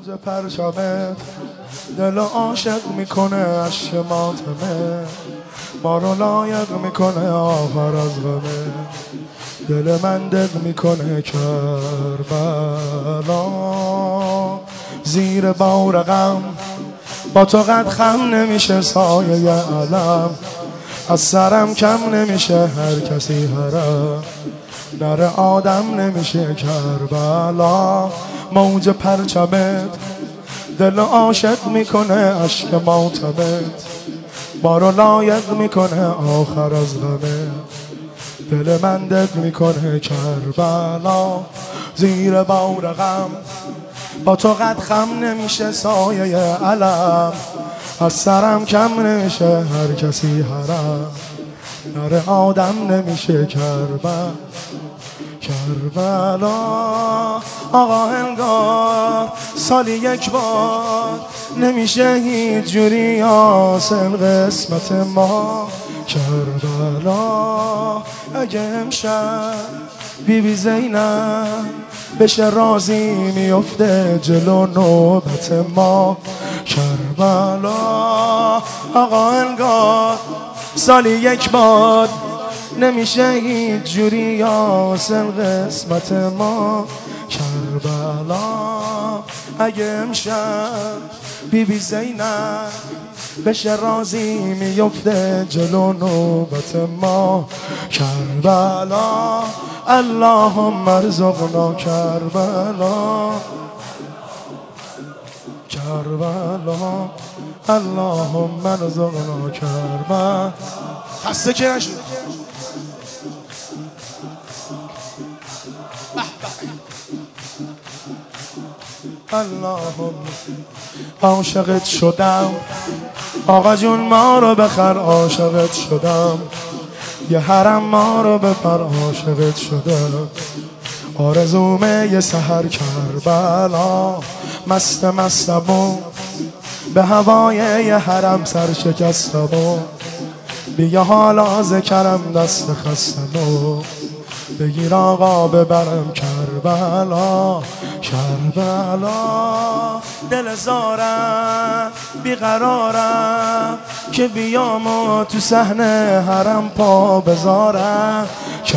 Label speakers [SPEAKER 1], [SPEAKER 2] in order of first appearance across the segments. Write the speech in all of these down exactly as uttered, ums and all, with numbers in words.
[SPEAKER 1] موج پرچمت دل عاشق میکنه عشق ماتمه، ما رو لایق میکنه آخر از غمه، دل من دق میکنه کربلا. زیر بار غم با تو قد خم نمیشه سایه علم، از سرم کم نمیشه هر کسی حرم، نره آدم نمیشه کربلا. موج پرچمت دل عاشق میکنه عشق ماتمت، ما رو لایق میکنه آخر از غمه، دل من دق میکنه کربلا. زیر بار غم با تو قد خم نمیشه سایه علم، از سرم کم نمیشه هر کسی حرم، نره آدم نمیشه کربلا. کربلا آقا انگار سالی یک بار نمیشه هیچ جوری حاصل قسمت ما. کربلا اگه امشب بی بی زینب بشه راضی میفته جلو نوبت ما. کربلا آقا انگار سالی یک بار نمیشه هیچ جوری حاصل قسمت ما. کربلا اگه امشب بی بی زینب بشه راضی میفته جلو نوبت ما. کربلا اللهم ارزقنا کربلا. کربلا اللهم ارزقنا کربلا. خسته که نشد. اللهم عاشقت شدم آقا جون ما رو بخر، عاشقت شدم یه حرم ما رو بپر، عاشقت شدم آرزومه یه سحر کربلا. مست مستم و به هوای یه حرم سر شکستم و بیا حالا ذکرم دست خستم و بگیر آقا ببرم کربلا. کربلا دل زارم بیقرارم که بیام و تو صحنه حرم پا بذارم.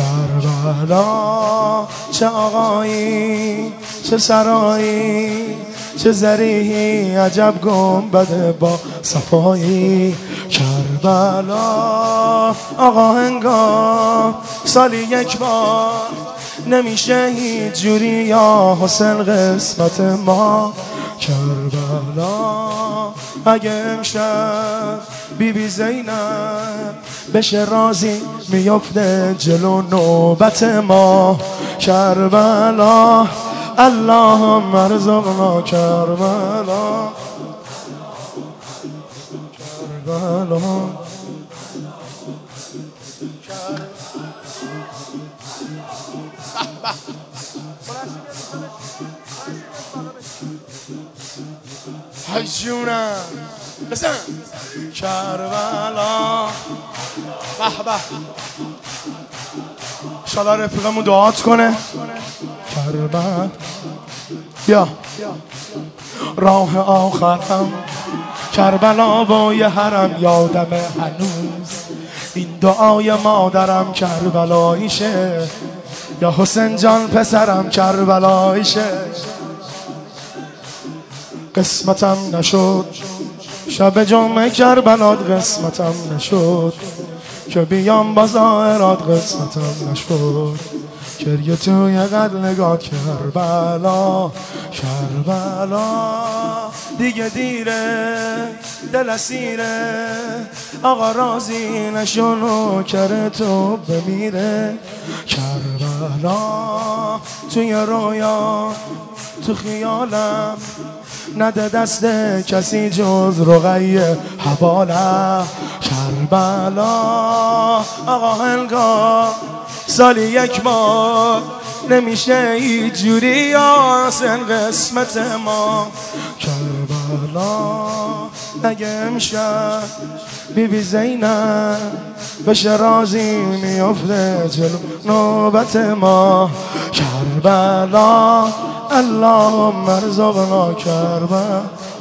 [SPEAKER 1] کربلا چه آقایی چه سرایی چه زریحی عجب گنبد با صفایی. کربلا آقا انگار سالی یک بار نمیشه هیچ جوری یا حسن قسمت ما. کربلا اگه امشب بی بی زینب بشه راضی میفته جلو نوبت ما. کربلا اللهم ارزقنا کربلا. کربلا های جونم بزن. کربلا به به انشالله رفیقمون دعات کنه. کربلا بیا راه آخرم کربلا و یه حرم یادم هنوز این دعای مادرم کربلاییشه، یا حسین جان پسرم کربلاییشه. قسمتم نشد شب جمعه کربلات، قسمتم نشد که بیام بازارات، قسمتم نشد گریه توی قد نگات کربلا. کربلا دیگه دیره دل اسیره آقا راضی نشون و کره تو بمیره. کربلا توی رویا تو خیالم نده دست کسی جز رقیه حبالم. کربلا آقا انگار سالی یک بار نمیشه هیچ جوری حسن قسمت ما. کربلا اگه امشب بی بی زینب بشه راضی میفته جلو نوبت ما. کربلا اللهم ارزقنا کربه